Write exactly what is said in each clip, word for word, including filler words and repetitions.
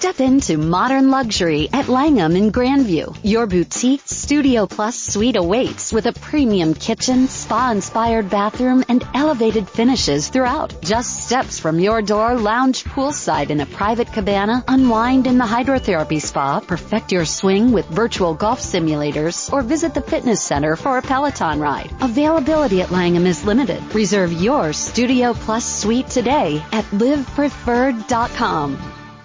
Step into modern luxury at Langham in Grandview. Your boutique Studio Plus suite awaits with a premium kitchen, spa-inspired bathroom, and elevated finishes throughout. Just steps from your door, lounge poolside in a private cabana, unwind in the hydrotherapy spa, perfect your swing with virtual golf simulators, or visit the fitness center for a Peloton ride. Availability at Langham is limited. Reserve your Studio Plus suite today at live preferred dot com.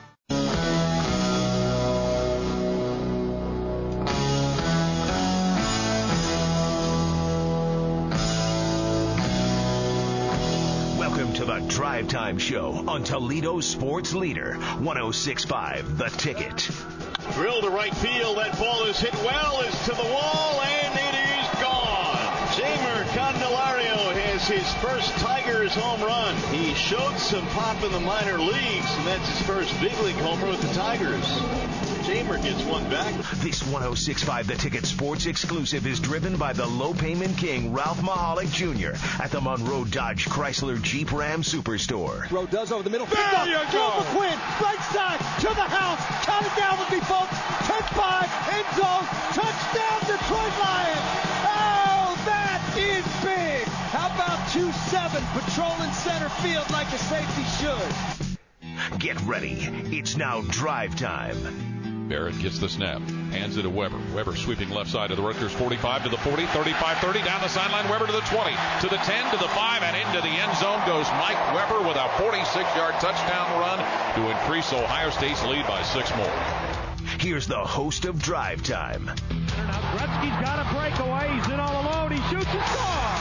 To the Drive Time Show on Toledo Sports Leader, one oh six point five The Ticket. Drill to right field. That ball is hit well, is to the wall, and it is gone. Jeimer Candelario has his first Tigers home run. He showed some pop in the minor leagues, and that's his first big league homer with the Tigers. Jeimer gets one back. This one oh six point five The Ticket Sports exclusive is driven by the low payment king, Ralph Mahalik Junior at the Monroe Dodge Chrysler Jeep Ram Superstore. Throw does over the middle. There Pick you up. go. McQuinn, right side, to the house. Count it down with me, folks. ten five, end zone. Touchdown, Detroit Lions. Oh, that is big. How about two seven patrolling center field like a safety should? Get ready. It's now drive time. Barrett gets the snap, hands it to Weber. Weber sweeping left side of the Rutgers forty-five to the forty, thirty-five thirty, down the sideline. Weber to the twenty, to the ten, to the five, and into the end zone goes Mike Weber with a forty-six-yard touchdown run to increase Ohio State's lead by six more. Here's the host of Drive Time. Now Gretzky's got a breakaway. He's in all alone. He shoots and scores.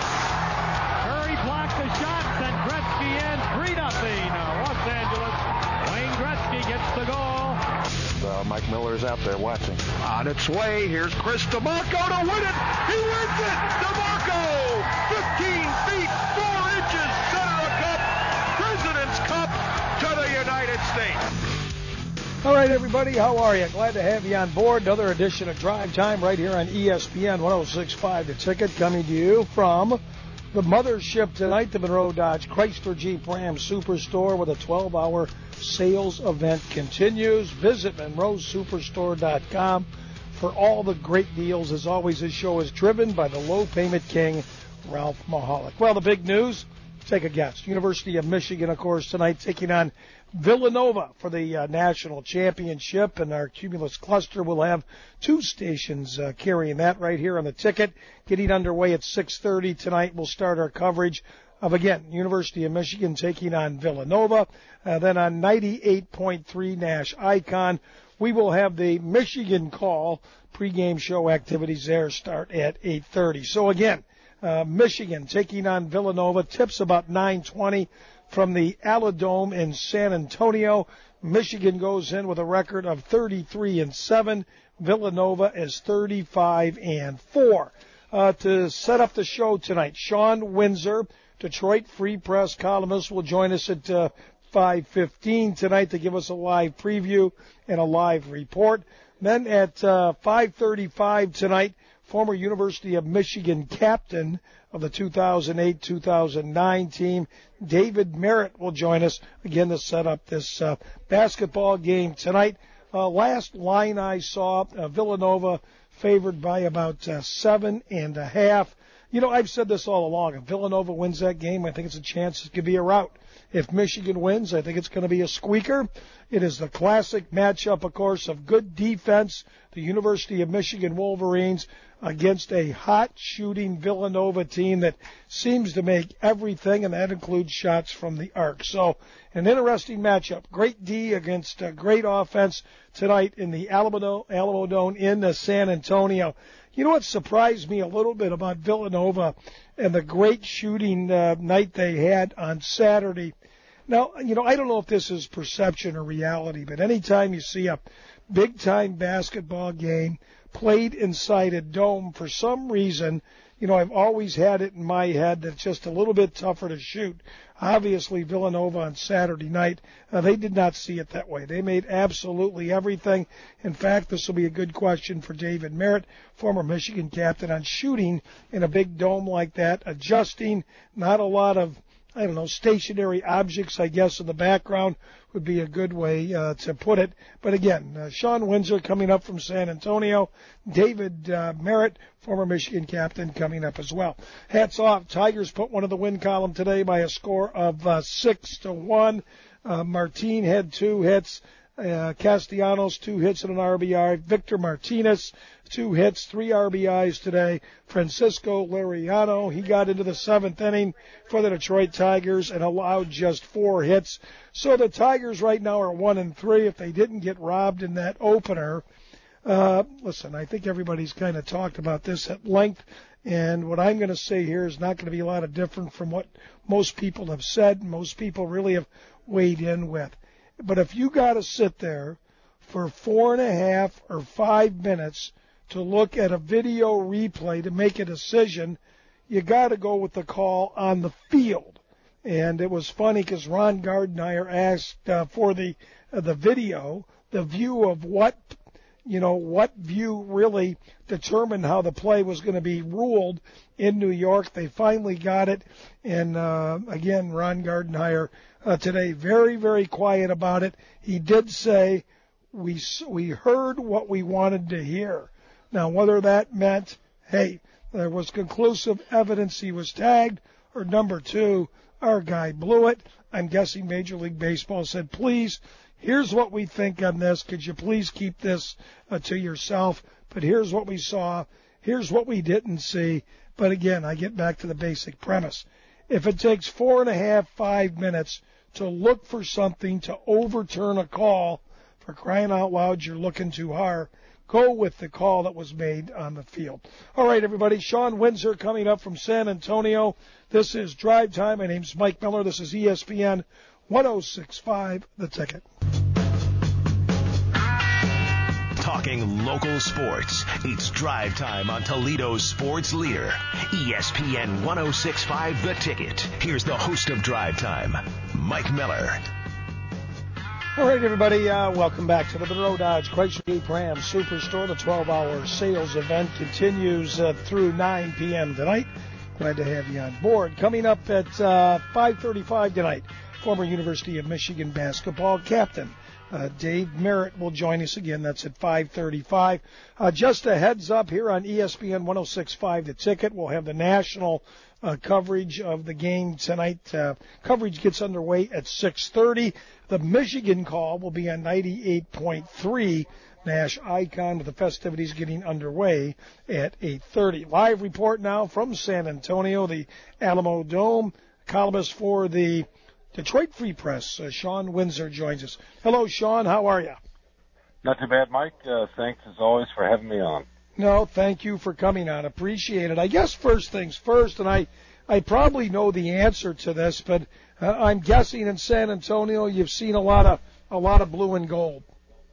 Curry blocked the shot, and Gretzky in three nothing. Los Angeles. Wayne Gretzky gets the goal. Uh, Mike Miller's out there watching. On its way, here's Chris DeMarco to win it. He wins it. DeMarco, fifteen feet, four inches, center of cup, President's Cup to the United States. All right, everybody, how are you? Glad to have you on board. Another edition of Drive Time right here on E S P N one oh six point five The Ticket, coming to you from the mothership tonight, the Monroe Dodge Chrysler Jeep Ram Superstore, with a twelve-hour sales event continues. Visit Monroe Superstore dot com for all the great deals. As always, this show is driven by the low payment king, Ralph Mahalik. Well, the big news, take a guess. University of Michigan, of course, tonight taking on Villanova for the uh, national championship, and our Cumulus cluster will have two stations uh, carrying that right here on the Ticket. Getting underway at six thirty tonight. We'll start our coverage of, again, University of Michigan taking on Villanova. Uh, then on ninety-eight point three Nash Icon, we will have the Michigan Call pregame show activities there start at eight thirty. So, again, uh, Michigan taking on Villanova. Tips about nine twenty from the Aladome in San Antonio. Michigan goes in with a record of thirty-three and seven. Villanova is thirty-five and four. Uh, to set up the show tonight, Sean Windsor, Detroit Free Press columnist, will join us at uh, five fifteen tonight to give us a live preview and a live report. Then at uh, five thirty-five tonight, former University of Michigan captain of the two thousand eight two thousand nine team, David Merritt, will join us again to set up this uh, basketball game tonight. Uh, last line I saw, uh, Villanova favored by about uh, seven and a half. You know, I've said this all along. If Villanova wins that game, I think it's a chance it could be a rout. If Michigan wins, I think it's going to be a squeaker. It is the classic matchup, of course, of good defense, the University of Michigan Wolverines, against a hot-shooting Villanova team that seems to make everything, and that includes shots from the arc. So an interesting matchup. Great D against a great offense tonight in the Alamo, Alamo Dome in uh, San Antonio. You know what surprised me a little bit about Villanova and the great shooting uh, night they had on Saturday? Now, you know, I don't know if this is perception or reality, but anytime you see a big-time basketball game played inside a dome, for some reason, you know, I've always had it in my head that it's just a little bit tougher to shoot. Obviously, Villanova on Saturday night, uh, they did not see it that way. They made absolutely everything. In fact, this will be a good question for David Merritt, former Michigan captain, on shooting in a big dome like that, adjusting, not a lot of I don't know, stationary objects, I guess, in the background would be a good way uh, to put it. But again, uh, Sean Windsor coming up from San Antonio. David uh, Merritt, former Michigan captain, coming up as well. Hats off. Tigers put one in the win column today by a score of uh, six to one. Uh, Martin had two hits. Uh, Castellanos, two hits and an R B I. Victor Martinez, two hits, three R B Is today. Francisco Liriano, he got into the seventh inning for the Detroit Tigers and allowed just four hits. So the Tigers right now are one and three. If they didn't get robbed in that opener, uh, listen, I think everybody's kind of talked about this at length. And what I'm going to say here is not going to be a lot of different from what most people have said, most people really have weighed in with. But if you got to sit there for four and a half or five minutes to look at a video replay to make a decision, you got to go with the call on the field. And it was funny because Ron Gardenhire asked uh, for the uh, the video, the view of what, you know, what view really determined how the play was going to be ruled in New York. They finally got it. And, uh, again, Ron Gardenhire uh, today very, very quiet about it. He did say we we heard what we wanted to hear. Now, whether that meant, hey, there was conclusive evidence he was tagged, or number two, our guy blew it, I'm guessing Major League Baseball said, please, here's what we think on this. Could you please keep this uh, to yourself? But here's what we saw. Here's what we didn't see. But again, I get back to the basic premise. If it takes four and a half, five minutes to look for something to overturn a call, for crying out loud, you're looking too hard. Go with the call that was made on the field. All right, everybody. Sean Windsor coming up from San Antonio. This is Drive Time. My name's Mike Miller. This is E S P N one oh six point five, The Ticket. Talking local sports. It's Drive Time on Toledo's sports leader. E S P N one oh six point five, The Ticket. Here's the host of Drive Time, Mike Miller. All right, everybody, uh, welcome back to the Monroe Dodge Chrysler Jeep Ram Superstore. The twelve-hour sales event continues uh, through nine p.m. tonight. Glad to have you on board. Coming up at uh, five thirty-five tonight, former University of Michigan basketball captain uh, Dave Merritt will join us again. That's at five thirty-five. Uh, just a heads up here on E S P N one oh six point five, The Ticket. We'll have the national Uh, coverage of the game tonight. Uh, coverage gets underway at six thirty. The Michigan call will be on ninety-eight point three Nash Icon, with the festivities getting underway at eight thirty. Live report now from San Antonio, the Alamo Dome. Columnist for the Detroit Free Press, uh, Sean Windsor, joins us. Hello, Sean. How are you? Not too bad, Mike. Uh, thanks, as always, for having me on. No, thank you for coming on. Appreciate it. I guess first things first, and I, I probably know the answer to this, but uh, I'm guessing in San Antonio you've seen a lot of a lot of blue and gold.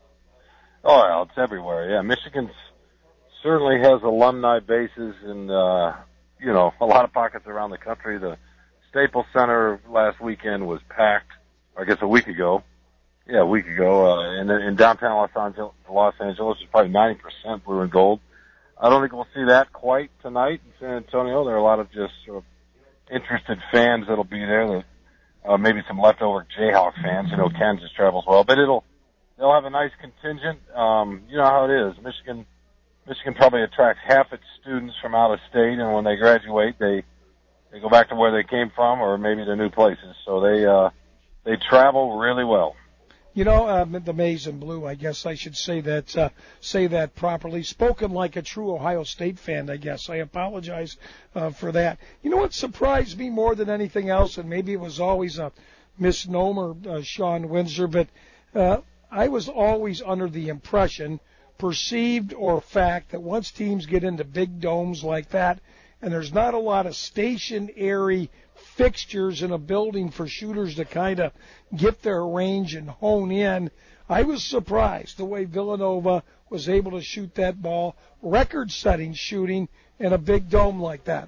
Oh, well, it's everywhere. Yeah, Michigan certainly has alumni bases in uh, you know a lot of pockets around the country. The Staples Center last weekend was packed. Or I guess a week ago. Yeah, a week ago. Uh, in, in downtown Los Angeles, Los Angeles, it's probably ninety percent blue and gold. I don't think we'll see that quite tonight in San Antonio. There are a lot of just sort of interested fans that'll be there. That, uh, maybe some leftover Jayhawk fans. You know, Kansas travels well, but it'll they'll have a nice contingent. Um, you know how it is. Michigan, Michigan probably attracts half its students from out of state, and when they graduate, they they go back to where they came from, or maybe to new places. So they uh, they travel really well. You know, uh, the maize and blue, I guess I should say that uh, say that properly. Spoken like a true Ohio State fan, I guess. I apologize uh, for that. You know what surprised me more than anything else, and maybe it was always a misnomer, uh, Sean Windsor, but uh, I was always under the impression, perceived or fact, that once teams get into big domes like that, and there's not a lot of stationary fixtures in a building for shooters to kind of get their range and hone in, I was surprised the way Villanova was able to shoot that ball, record-setting shooting in a big dome like that.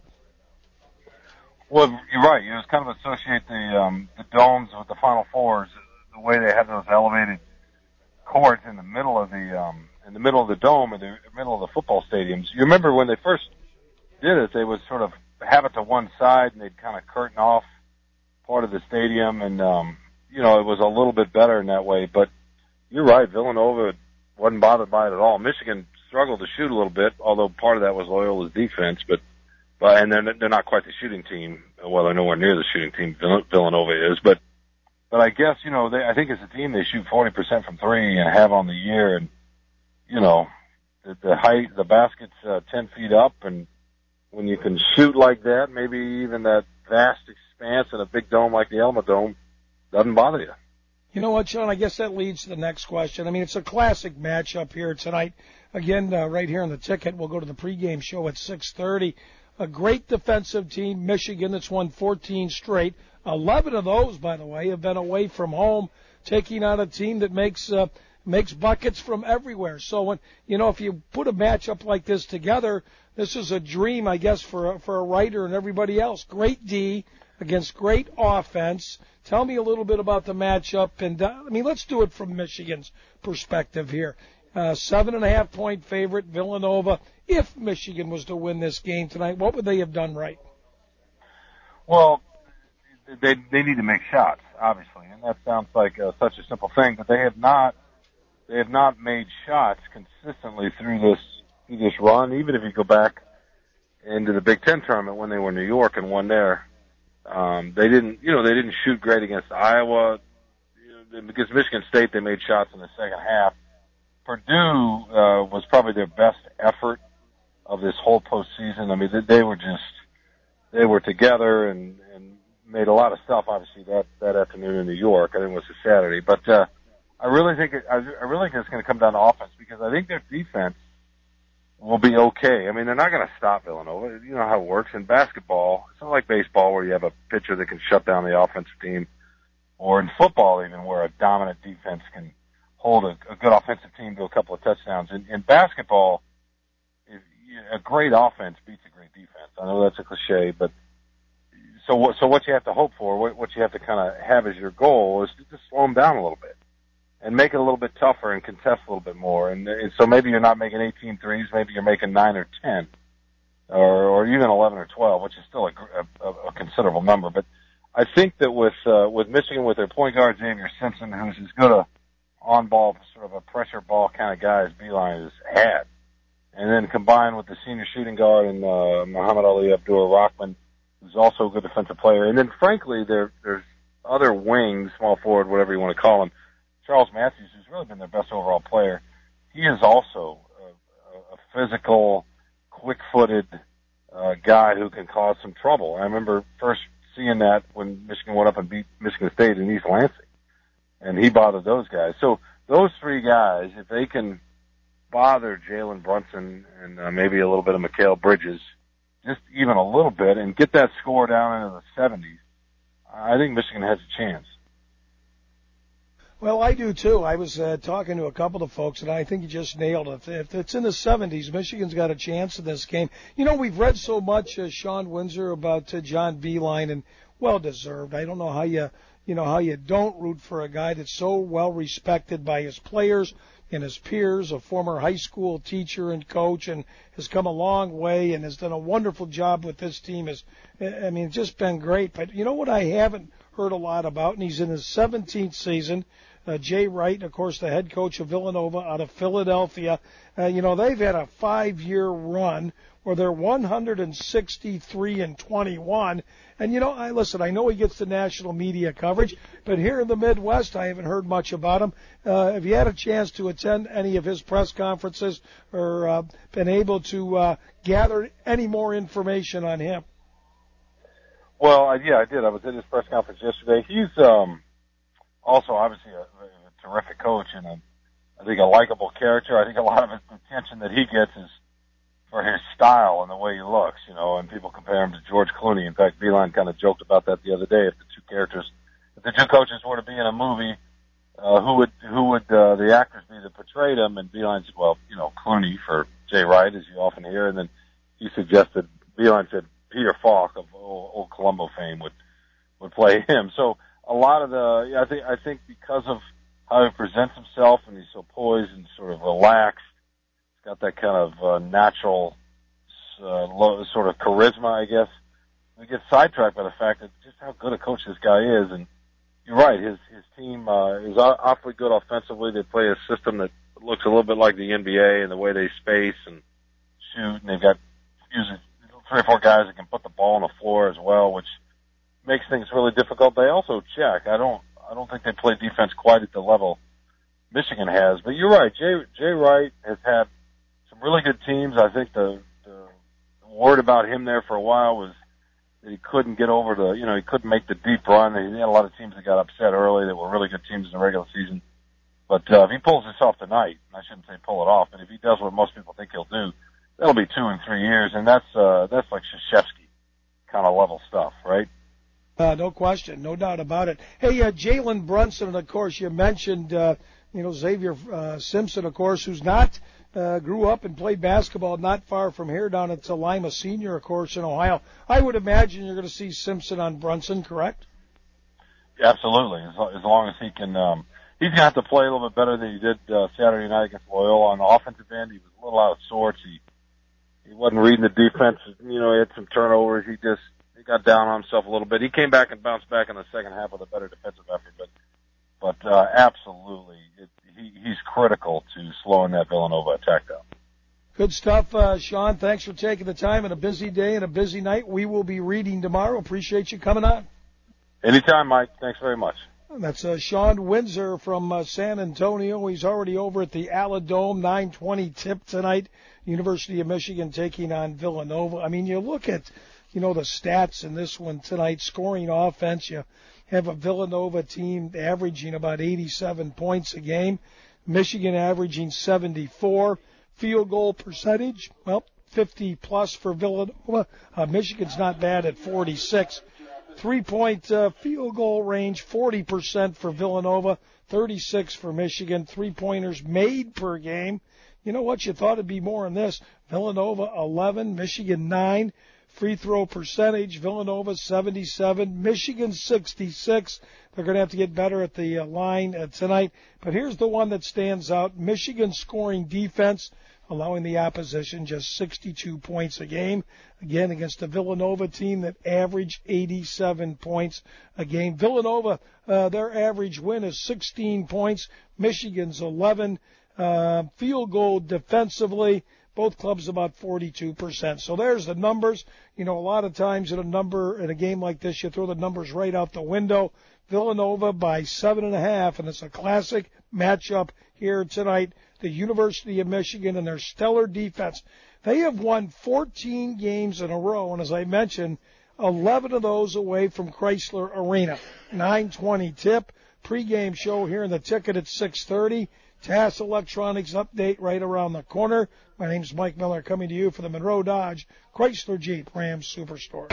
Well, you're right. You just kind of associate the um, the domes with the Final Fours, the way they have those elevated courts in the middle of the um, in the middle of the dome, in the middle of the football stadiums. You remember when they first did it, they would sort of have it to one side, and they'd kind of curtain off part of the stadium, and um, you know, it was a little bit better in that way. But you're right, Villanova wasn't bothered by it at all. Michigan struggled to shoot a little bit, although part of that was Loyola's defense. But, but and they're they're not quite the shooting team. Well, they're nowhere near the shooting team Villanova is. But but I guess you know, they, I think as a team they shoot forty percent from three and have on the year, and you know, the, the height, the basket's uh, ten feet up, and when you can shoot like that, maybe even that vast expanse in a big dome like the Alamo Dome doesn't bother you. You know what, Sean? I guess that leads to the next question. I mean, it's a classic matchup here tonight. Again, uh, right here on the ticket, we'll go to the pregame show at six thirty. A great defensive team, Michigan, that's won fourteen straight. eleven of those, by the way, have been away from home, taking on a team that makes uh, makes buckets from everywhere. So, when you know, if you put a matchup like this together, this is a dream, I guess, for a, for a writer and everybody else. Great D against great offense. Tell me a little bit about the matchup. And, uh, I mean, let's do it from Michigan's perspective here. Uh, seven and a half point favorite, Villanova. If Michigan was to win this game tonight, what would they have done right? Well, they they need to make shots, obviously, and that sounds like uh, such a simple thing, but they have not they have not made shots consistently through this through this run. Even if you go back into the Big Ten tournament when they were in New York and won there, um, they didn't you know they didn't shoot great against Iowa. Against Michigan State, they made shots in the second half. Purdue uh, was probably their best effort of this whole postseason. I mean, they, they were just they were together and, and made a lot of stuff. Obviously, that that afternoon in New York, I think it was a Saturday. But uh, I really think it, I, I really think it's going to come down to offense because I think their defense will be okay. I mean, they're not going to stop Villanova. You know how it works in basketball. It's not like baseball where you have a pitcher that can shut down the offensive team, or in football even where a dominant defense can hold a, a good offensive team to a couple of touchdowns. In, in basketball, if, a great offense beats a great defense. I know that's a cliche, but so what, so what you have to hope for, what, what you have to kind of have as your goal is to just slow them down a little bit and make it a little bit tougher and contest a little bit more. And, and so maybe you're not making eighteen threes, maybe you're making nine or ten, or, or even eleven or twelve, which is still a, a, a considerable number. But I think that with uh, with Michigan, with their point guard Xavier Simpson, who's as good a on-ball, sort of a pressure ball kind of guy as Beilein has had, and then combined with the senior shooting guard and uh, Muhammad Ali Abdur-Rahman, who's also a good defensive player, and then frankly there there's other wings, small forward, whatever you want to call him, Charles Matthews, who's really been their best overall player. He is also a, a physical, quick-footed uh, guy who can cause some trouble. I remember first seeing that when Michigan went up and beat Michigan State in East Lansing, and he bothered those guys. So those three guys, if they can bother Jalen Brunson and uh, maybe a little bit of Mikal Bridges, just even a little bit, and get that score down into the seventies, I think Michigan has a chance. Well, I do too. I was uh, talking to a couple of folks, and I think you just nailed it. If it's in the seventies, Michigan's got a chance in this game. You know, we've read so much, uh, Sean Windsor, about uh, John Beilein, and well-deserved. I don't know how you, you know, how you don't root for a guy that's so well-respected by his players and his peers, a former high school teacher and coach, and has come a long way and has done a wonderful job with this team. Is, I mean, it's just been great. But you know what I haven't heard a lot about, and he's in his seventeenth season, Uh, Jay Wright, of course, the head coach of Villanova out of Philadelphia. Uh, you know, they've had a five-year run where they're one hundred sixty-three and twenty-one. And, you know, I listen, I know he gets the national media coverage, but here in the Midwest, I haven't heard much about him. Uh, have you had a chance to attend any of his press conferences or uh, been able to uh, gather any more information on him? Well, I, yeah, I did. I was at his press conference yesterday. He's um, also obviously a, a terrific coach and a, I think a likable character. I think a lot of his attention that he gets is for his style and the way he looks, you know, and people compare him to George Clooney. In fact, Beilein kind of joked about that the other day. If the two characters, if the two coaches were to be in a movie, uh, who would, who would, uh, the actors be that portrayed them? And Beilein said, well, you know, Clooney for Jay Wright, as you often hear. And then he suggested, Beilein said Peter Falk of old, old Columbo fame would, would play him. So a lot of the, yeah, I think, I think because of how he presents himself and he's so poised and sort of relaxed, got that kind of uh, natural uh, low, sort of charisma, I guess. we get sidetracked by the fact that just how good a coach this guy is. And you're right, his his team uh, is awfully good offensively. They play a system that looks a little bit like the N B A in the way they space and shoot, and they've got usually three or four guys that can put the ball on the floor as well, which makes things really difficult. They also check. I don't I don't think they play defense quite at the level Michigan has. But you're right, Jay Jay Wright has had some really good teams. I think the, the word about him there for a while was that he couldn't get over the, you know, he couldn't make the deep run. He had a lot of teams that got upset early that were really good teams in the regular season. But uh, if he pulls this off tonight, I shouldn't say pull it off, but if he does what most people think he'll do, that'll be two in three years, and that's uh, that's like Krzyzewski kind of level stuff, right? Uh, no question, no doubt about it. Hey, uh, Jalen Brunson, and of course you mentioned, uh, you know, Xavier uh, Simpson, of course, who's not uh, grew up and played basketball not far from here down at Lima Senior, of course, in Ohio. I would imagine you're going to see Simpson on Brunson, correct? Yeah, absolutely. As, as long as he can, um, he's going to have to play a little bit better than he did uh, Saturday night against Loyola on the offensive end. He was a little out of sorts. He he wasn't reading the defense. You know, he had some turnovers. He just he got down on himself a little bit. He came back and bounced back in the second half with a better defensive effort, but but uh, absolutely, it, he, he's critical to slowing that Villanova attack down. Good stuff, uh, Sean. Thanks for taking the time on a busy day and a busy night. We will be reading tomorrow. Appreciate you coming on. Anytime, Mike. Thanks very much. That's uh, Sean Windsor from uh, San Antonio. He's already over at the Aladome, nine twenty tip tonight. University of Michigan taking on Villanova. I mean, you look at, you know, the stats in this one tonight, scoring offense. You have a Villanova team averaging about eighty-seven points a game. Michigan averaging seventy-four. Field goal percentage, well, fifty plus for Villanova. Uh, Michigan's not bad at forty-six. Three-point uh, field goal range, forty percent for Villanova, thirty-six for Michigan. Three-pointers made per game. You know what? You thought it'd be more in this. Villanova, eleven, Michigan, nine. Free throw percentage, Villanova, seventy-seven, Michigan, sixty-six. They're going to have to get better at the uh, line uh, tonight. But here's the one that stands out. Michigan scoring defense, allowing the opposition just sixty-two points a game. Again, against a Villanova team that averaged eighty-seven points a game. Villanova, uh, their average win is sixteen points. Michigan's eleven. Uh, field goal defensively, both clubs about forty-two percent. So there's the numbers. You know, a lot of times in a number, in a game like this, you throw the numbers right out the window. Villanova by seven and a half, and it's a classic matchup here tonight. The University of Michigan and their stellar defense. They have won fourteen games in a row, and as I mentioned, eleven of those away from Chrysler Arena. nine twenty tip. Pre-game show here in the Ticket at six thirty. T A S Electronics update right around the corner. My name's Mike Miller, coming to you for the Monroe Dodge Chrysler Jeep Ram Superstore.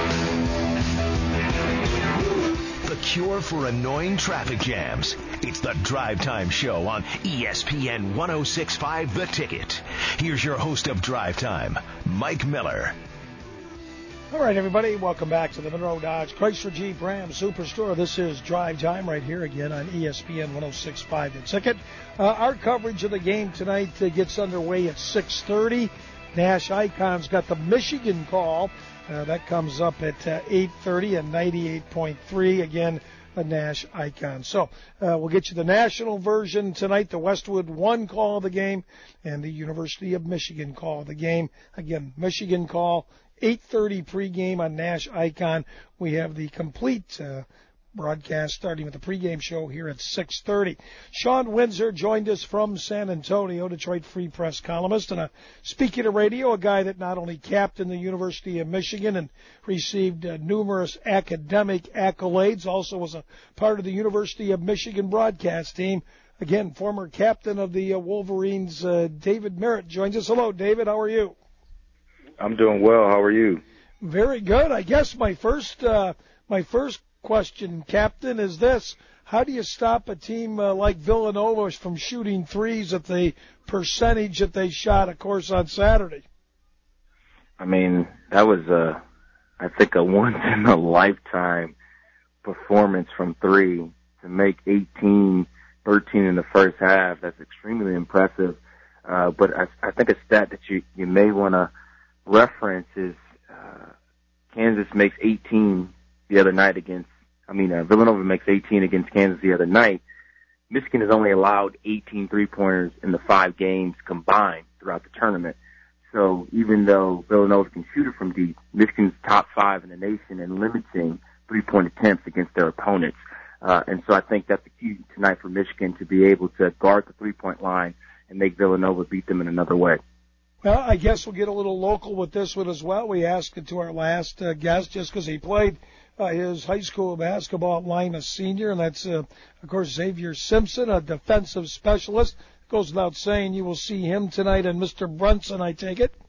The cure for annoying traffic jams. It's the Drive Time Show on E S P N ten sixty-five The Ticket. Here's your host of Drive Time, Mike Miller. All right, everybody, welcome back to the Monroe Dodge Chrysler Jeep Ram Superstore. This is Drive Time right here again on E S P N ten sixty-five The Ticket. Uh, our coverage of the game tonight uh, gets underway at six thirty. Nash Icon's got the Michigan call. Uh, that comes up at uh, eight thirty and ninety-eight point three. Again, a Nash Icon. So uh, we'll get you the national version tonight, the Westwood One call of the game, and the University of Michigan call of the game. Again, Michigan call, eight thirty pregame on Nash Icon. We have the complete uh, broadcast starting with the pregame show here at six thirty. Sean Windsor joined us from San Antonio, Detroit Free Press columnist, and a speaking of radio, a guy that not only captained the University of Michigan and received uh, numerous academic accolades, also was a part of the University of Michigan broadcast team. Again, former captain of the uh, Wolverines, uh, David Merritt, joins us. Hello, David. How are you? I'm doing well. How are you? Very good. I guess my first uh, my first question, Captain, is this. How do you stop a team uh, like Villanova from shooting threes at the percentage that they shot, of course, on Saturday? I mean, that was, a, I think, a once-in-a-lifetime performance from three to make eighteen, thirteen in the first half. That's extremely impressive. Uh, but I, I think a stat that you, you may want to reference is uh, Kansas makes eighteen the other night against, I mean, uh, Villanova makes eighteen against Kansas the other night, Michigan has only allowed eighteen three-pointers in the five games combined throughout the tournament. So even though Villanova can shoot it from deep, Michigan's top five in the nation in limiting three-point attempts against their opponents. Uh, and so I think that's the key tonight for Michigan, to be able to guard the three-point line and make Villanova beat them in another way. Well, I guess we'll get a little local with this one as well. We asked it to our last uh, guest just because he played uh, his high school basketball at Lima Senior, and that's, uh, of course, Xavier Simpson, a defensive specialist. Goes without saying you will see him tonight, and Mister Brunson, I take it?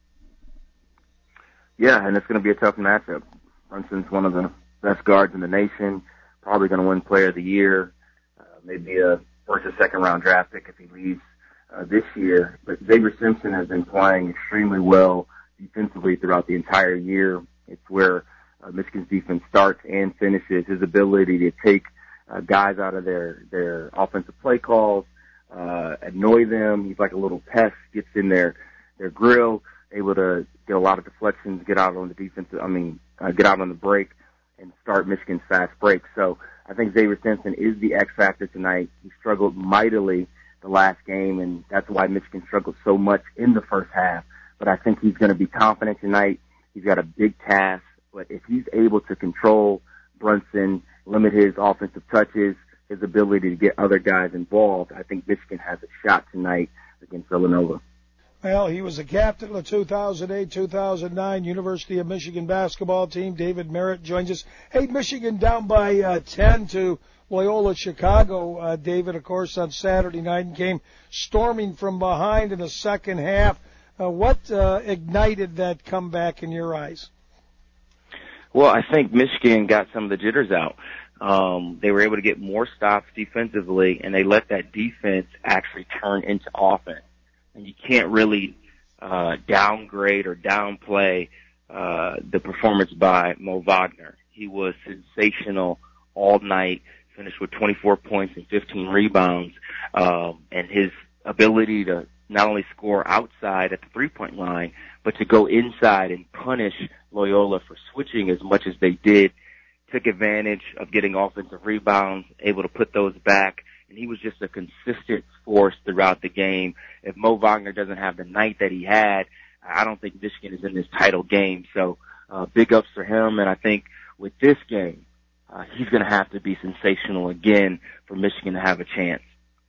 Yeah, and it's going to be a tough matchup. Brunson's one of the best guards in the nation, probably going to win Player of the Year, uh, maybe a first or second round draft pick if he leaves uh, this year. But Xavier Simpson has been playing extremely well defensively throughout the entire year. It's where uh, Michigan's defense starts and finishes. His ability to take uh, guys out of their, their offensive play calls, uh, annoy them. He's like a little pest, gets in their, their grill, able to get a lot of deflections, get out on the defense, I mean, uh, get out on the break and start Michigan's fast break. So I think Xavier Simpson is the X factor tonight. He struggled mightily the last game, and that's why Michigan struggled so much in the first half. But I think he's going to be confident tonight. He's got a big task, but if he's able to control Brunson, limit his offensive touches, his ability to get other guys involved, I think Michigan has a shot tonight against Villanova. Well, he was the captain of the two thousand eight two thousand nine University of Michigan basketball team. David Merritt joins us. Hey, Michigan down by uh, ten to Loyola Chicago, uh, David, of course, on Saturday night, and came storming from behind in the second half. Uh, what uh, ignited that comeback in your eyes? Well, I think Michigan got some of the jitters out. Um, they were able to get more stops defensively, and they let that defense actually turn into offense. And you can't really uh, downgrade or downplay uh, the performance by Mo Wagner. He was sensational all night, finished with twenty-four points and fifteen rebounds, um, and his ability to not only score outside at the three-point line, but to go inside and punish Loyola for switching as much as they did, took advantage of getting offensive rebounds, able to put those back, and he was just a consistent force throughout the game. If Mo Wagner doesn't have the night that he had, I don't think Michigan is in this title game. So uh, big ups for him, and I think with this game, uh, he's going to have to be sensational again for Michigan to have a chance.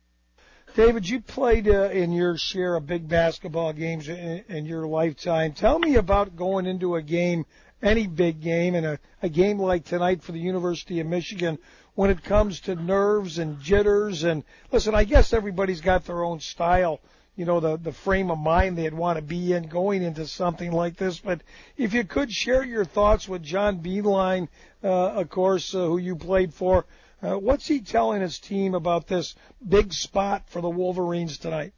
David, you played uh, in your share of big basketball games in, in your lifetime. Tell me about going into a game, any big game, and a, a game like tonight for the University of Michigan, when it comes to nerves and jitters. And listen, I guess everybody's got their own style, you know, the, the frame of mind they'd want to be in going into something like this. But if you could share your thoughts with John Beilein, uh, of course, uh, who you played for, uh, what's he telling his team about this big spot for the Wolverines tonight?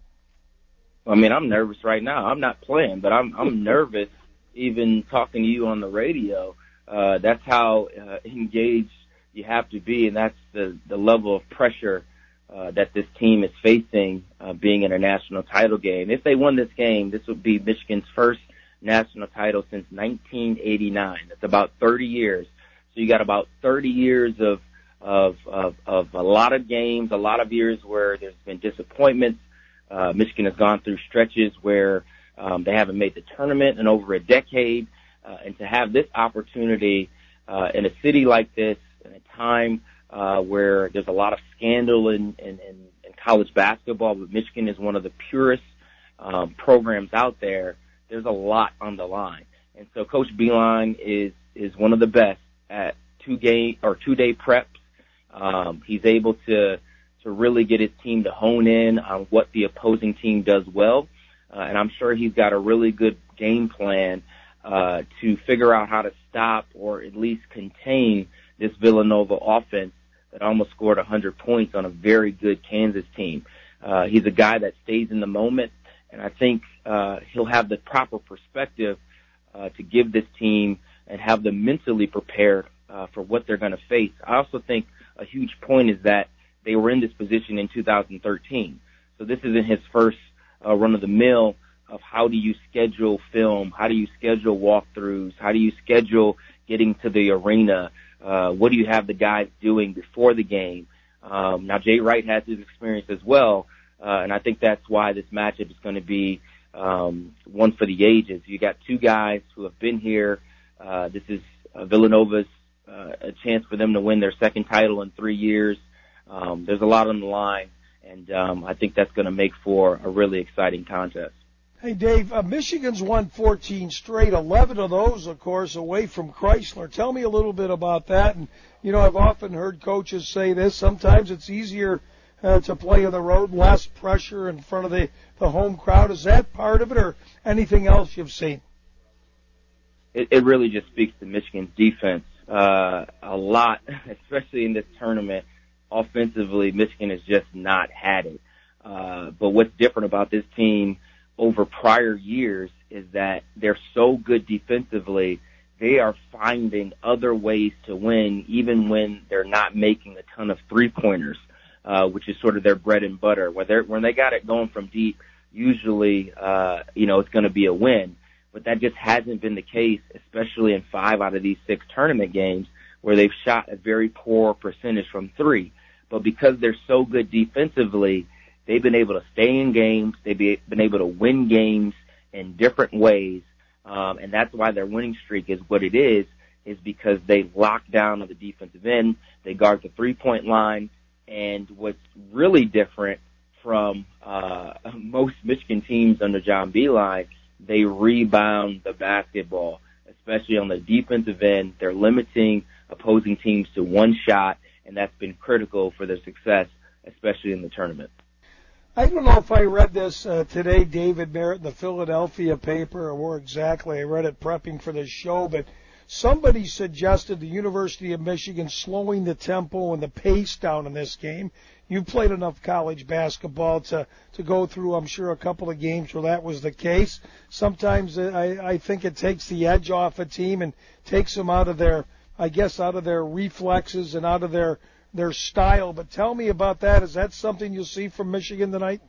I mean, I'm nervous right now. I'm not playing, but I'm I'm nervous even talking to you on the radio. Uh, that's how uh, engaged you have to be, and that's the, the level of pressure uh, that this team is facing, uh, being in a national title game. If they won this game, this would be Michigan's first national title since nineteen eighty-nine. That's about thirty years. So you got about thirty years of, of, of, of a lot of games, a lot of years where there's been disappointments. Uh, Michigan has gone through stretches where um, they haven't made the tournament in over a decade. Uh, and to have this opportunity uh, in a city like this, in a time uh, where there's a lot of scandal in, in, in, in college basketball, but Michigan is one of the purest um, programs out there, there's a lot on the line. And so Coach Beilein is, is one of the best at two game or two day preps. Um, he's able to, to really get his team to hone in on what the opposing team does well. Uh, and I'm sure he's got a really good game plan uh, to figure out how to stop or at least contain this Villanova offense that almost scored one hundred points on a very good Kansas team. Uh, he's a guy that stays in the moment, and I think uh, he'll have the proper perspective uh, to give this team and have them mentally prepared uh, for what they're going to face. I also think a huge point is that they were in this position in two thousand thirteen. So this isn't his first uh, run-of-the-mill of how do you schedule film, how do you schedule walkthroughs, how do you schedule getting to the arena, uh, what do you have the guys doing before the game. Um, now, Jay Wright has his experience as well, uh, and I think that's why this matchup is going to be um, one for the ages. You got two guys who have been here. Uh, this is uh, Villanova's uh, a chance for them to win their second title in three years. Um, there's a lot on the line, and um, I think that's going to make for a really exciting contest. Hey, Dave, uh, Michigan's won fourteen straight, eleven of those, of course, away from Chrysler. Tell me a little bit about that. And, you know, I've often heard coaches say this. Sometimes it's easier uh, to play on the road, less pressure in front of the, the home crowd. Is that part of it or anything else you've seen? It, it really just speaks to Michigan's defense uh, a lot, especially in this tournament. Offensively, Michigan has just not had it. Uh, but what's different about this team over prior years is that they're so good defensively, they are finding other ways to win even when they're not making a ton of three-pointers, uh, which is sort of their bread and butter. When, they're, when they got it going from deep, usually, uh, you know, it's going to be a win. But that just hasn't been the case, especially in five out of these six tournament games where they've shot a very poor percentage from three. But because they're so good defensively, they've been able to stay in games. They've been able to win games in different ways. Um, and that's why their winning streak is what it is, is because they lock down on the defensive end. They guard the three-point line. And what's really different from uh, most Michigan teams under John Beilein, they rebound the basketball, especially on the defensive end. They're limiting opposing teams to one shot, and that's been critical for their success, especially in the tournament. I don't know if I read this uh, today, David Merritt, in the Philadelphia paper, or where exactly. I read it prepping for this show, but somebody suggested the University of Michigan slowing the tempo and the pace down in this game. You played enough college basketball to, to go through, I'm sure, a couple of games where that was the case. Sometimes I, I think it takes the edge off a team and takes them out of their, I guess, out of their reflexes and out of their their style. But tell me about that. Is that something you'll see from Michigan tonight?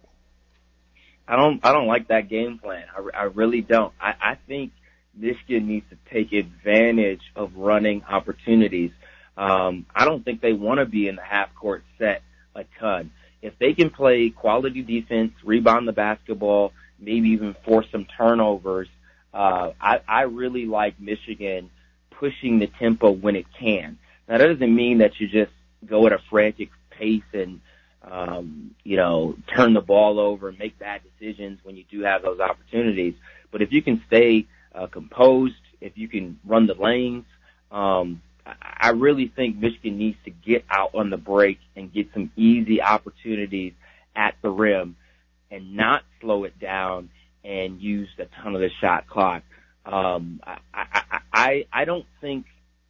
I don't, I don't like that game plan. I, I really don't. I, I think Michigan needs to take advantage of running opportunities. Um, I don't think they want to be in the half court set a ton. If they can play quality defense, rebound the basketball, maybe even force some turnovers, uh, I, I really like Michigan pushing the tempo when it can. Now, that doesn't mean that you just go at a frantic pace and, um, you know, turn the ball over and make bad decisions when you do have those opportunities. But if you can stay uh, composed, if you can run the lanes, um, I really think Michigan needs to get out on the break and get some easy opportunities at the rim and not slow it down and use a ton of the shot clock. Um, I, I, I, I don't think,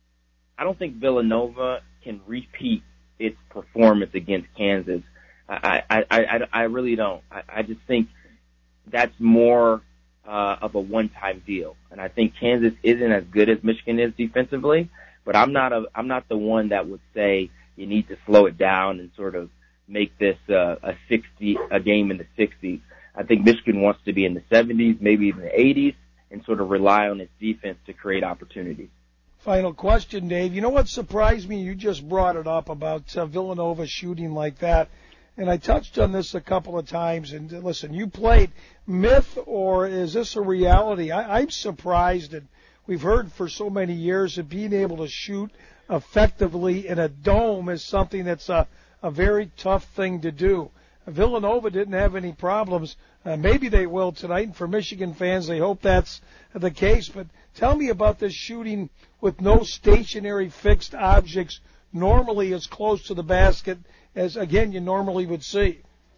I don't think Villanova can repeat its performance against Kansas. I, I, I, I really don't. I, I just think that's more uh, of a one-time deal. And I think Kansas isn't as good as Michigan is defensively, but I'm not a, I'm not the one that would say you need to slow it down and sort of make this uh, a sixty, a game in the sixties. I think Michigan wants to be in the seventies, maybe even the eighties, and sort of rely on its defense to create opportunities. Final question, Dave. You know what surprised me? You just brought it up about uh, Villanova shooting like that. And I touched on this a couple of times. And listen, you played myth, or is this a reality? I, I'm surprised, and we've heard for so many years that being able to shoot effectively in a dome is something that's a, a very tough thing to do. Villanova didn't have any problems. Uh, maybe they will tonight. And for Michigan fans, they hope that's the case. But tell me about this shooting with no stationary fixed objects, normally as close to the basket as, again, you normally would see.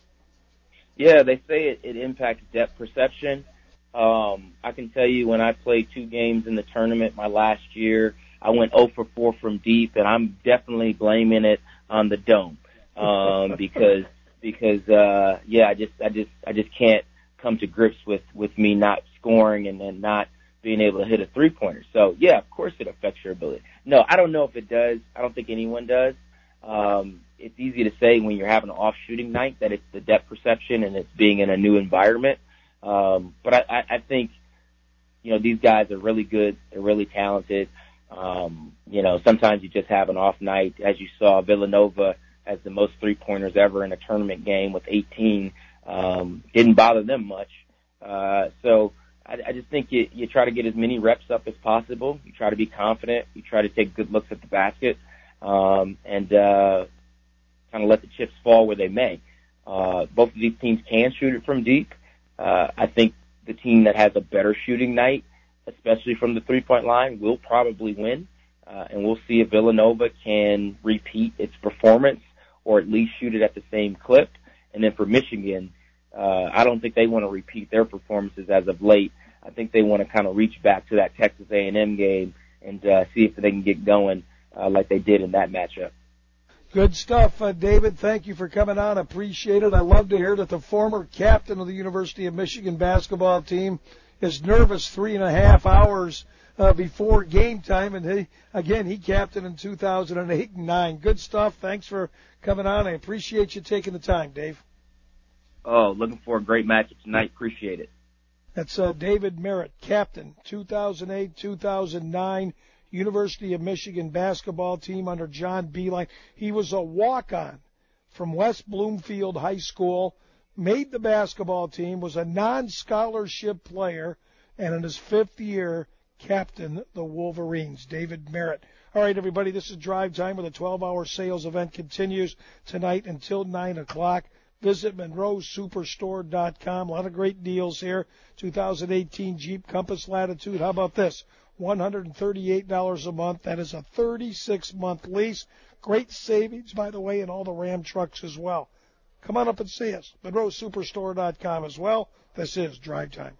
Yeah, they say it, it impacts depth perception. Um, I can tell you when I played two games in the tournament my last year, I went zero for four from deep, and I'm definitely blaming it on the dome um, because because uh, yeah, I just I just I just can't come to grips with with me not scoring and then not being able to hit a three pointer. So yeah, of course it affects your ability. No, I don't know if it does. I don't think anyone does. Um, it's easy to say when you're having an off shooting night that it's the depth perception and it's being in a new environment. Um, but I, I, I think, you know, these guys are really good. They're really talented. Um, you know, sometimes you just have an off night. As you saw, Villanova has the most three-pointers ever in a tournament game with eighteen. Um, didn't bother them much. Uh, so I, I just think you, you try to get as many reps up as possible. You try to be confident. You try to take good looks at the basket, um, and uh, kind of let the chips fall where they may. Uh, both of these teams can shoot it from deep. Uh, I think the team that has a better shooting night, especially from the three-point line, will probably win. Uh, and we'll see if Villanova can repeat its performance or at least shoot it at the same clip. And then for Michigan, uh, I don't think they want to repeat their performances as of late. I think they want to kind of reach back to that Texas A and M game and uh, see if they can get going uh, like they did in that matchup. Good stuff, uh, David. Thank you for coming on. Appreciate it. I love to hear that the former captain of the University of Michigan basketball team is nervous three and a half hours uh, before game time. And, he, again, he captained in two thousand eight and nine. Good stuff. Thanks for coming on. I appreciate you taking the time, Dave. Oh, looking for a great matchup tonight. Appreciate it. That's uh, David Merritt, captain, two thousand eight, two thousand nine, University of Michigan basketball team under John Beilein. He was a walk-on from West Bloomfield High School, made the basketball team, was a non-scholarship player, and in his fifth year, captained the Wolverines. David Merritt. All right, everybody, this is Drive Time, where the twelve-hour sales event continues tonight until nine o'clock. Visit Monroe Superstore dot com. A lot of great deals here. two thousand eighteen Jeep Compass Latitude. How about this? one hundred thirty-eight dollars a month. That is a thirty-six month lease. Great savings, by the way, in all the Ram trucks as well. Come on up and see us. Monroe Superstore dot com as well. This is Drive Time.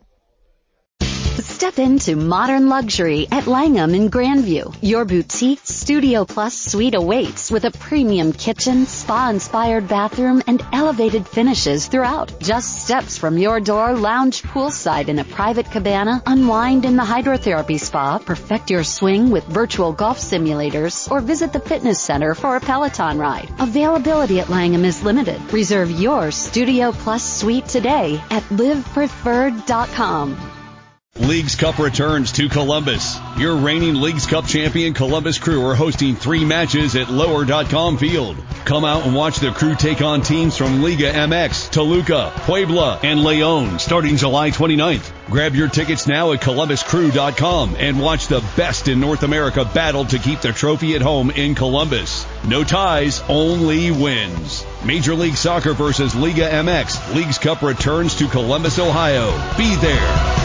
Step into modern luxury at Langham in Grandview. Your boutique Studio Plus suite awaits with a premium kitchen, spa-inspired bathroom, and elevated finishes throughout. Just steps from your door, lounge poolside in a private cabana, unwind in the hydrotherapy spa, perfect your swing with virtual golf simulators, or visit the fitness center for a Peloton ride. Availability at Langham is limited. Reserve your Studio Plus suite today at live preferred dot com. Leagues Cup returns to Columbus. Your reigning Leagues Cup champion Columbus Crew are hosting three matches at lower dot com Field. Come out and watch the Crew take on teams from Liga M X, Toluca, Puebla, and Leon starting July twenty-ninth. Grab your tickets now at columbus crew dot com and watch the best in North America battle to keep the trophy at home in Columbus. No ties, only wins. Major League Soccer versus Liga M X. Leagues Cup returns to Columbus, Ohio. Be there.